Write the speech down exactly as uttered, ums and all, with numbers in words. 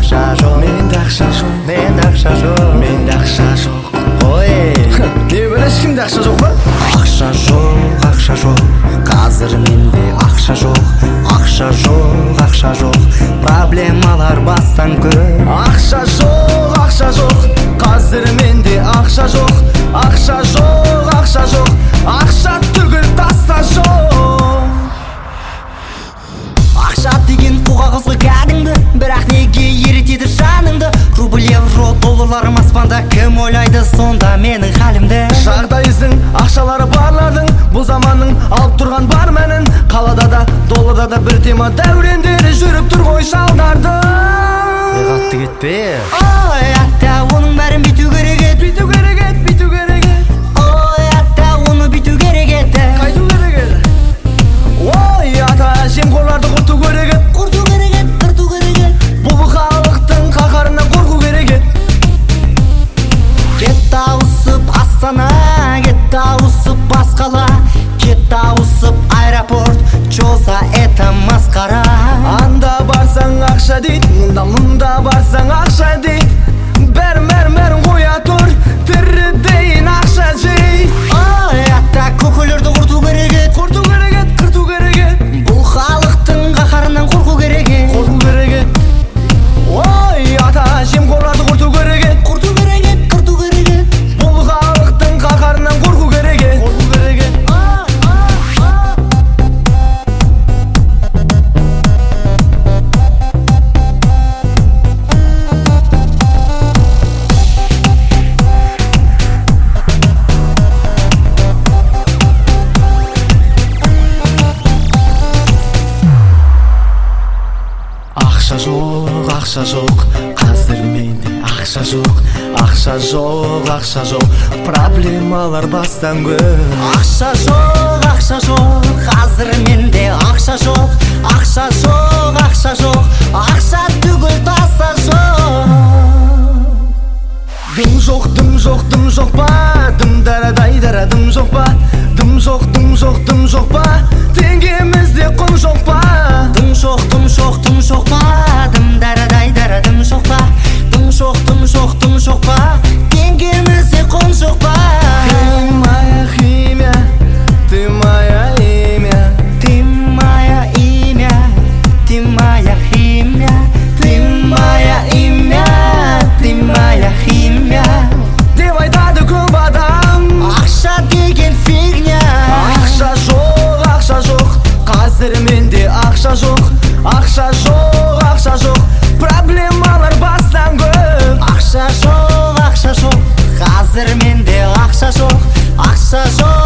ақша жоқ, менде ақша жоқ, менде ақша жоқ, менде ақша жоқ. ой Не білеш, кімде ақша жоқ па? ақша жоқ, ақша жоқ, қазір менде ақша жоқ, ақша жоқ, ақша жоқ, проблемалар бастан көп. Ақша жоқ, ақша жоқ, қазір менде ақша жоқ, ақша жоқ, ақша жоқ, ақша түгіл таста жоқ. Ақша деген қуға қызғы кәдімгі, бірақ неге еретеді жаныңды? Рубль, евро, долларларым аспанда, кім ойлайды сонда менің халімді? Жағдайсың, ақшалары барлардың, бұл заманның алып тұрған бар мәнін. Қалада да, долларда да бір тема дәурендері жүріп тұр ғой шалдарды. Қатты кетпе. Ой, атта, оның бәрін бүйту керек ет, бүйту керек ет, бүйту керек ет. Ой, атта, оны бүйту керек еді. Қайту керек еді. Ой, ата, жемқорларды құрту керек ет, Құрту керек еді, құрту керек еді. бұл халықтың қаһарынан қорқу керек ет. Кет ауысып Астана, кет ауысып басқала, кет ауысып аэропорт, чоса это масқара. Анда барсаң ақша дейд, мұнда мұнда барсаң ақша дейд. Бәрін бәрін бәрін қоя тұр, тірідейін ақша жей. Ой, атта, көкелерді құрту керек еді. Құрту керек ет, құрту керек ет, Бұл халықтың қаһарынан қорқу керек еді. қорқу керек ет. Ой, ата, жемқорларды құрту керек ет, Құрту керек еді, құрту керек еді. бұл халықтың қаһарынан қорқу керек ет, қорқу керек ет. Ақша жоқ, ақша жоқ, қазір менде ақша жоқ, ақша жоқ, ақша жоқ, проблемалар бастан көп. Ақша жоқ, ақша жоқ, қазір менде ақша жоқ, ақша жоқ, ақша жоқ, ақша түгіл таса жоқ. Дым жоқ, дым жоқ, дым жоқ па, дым дарадай дара дым жоқ па, дым жоқ, дым жоқ, дым жоқ па, теңгемізде құн жоқ па. Дым жоқ, дым жоқ, дым жоқ па, дым дарадай дара дым жоқ па, дым жоқ, дым жоқ, дым жоқ па, теңгемізде құн жоқ па. Ты моя химия, ты моя имя, Ты моя имя, ты моя химия, ты моя имя, ты моя химия. деп айтады көп адам. Ақша деген фигня. Ақша жоқ, ақша жоқ, қазір менде ақша жоқ, ақша жоқ, ақша жоқ, проблемалар бастан көп. Ақша жоқ, ақша жоқ, қазір менде ақша жоқ, ақша жоқ.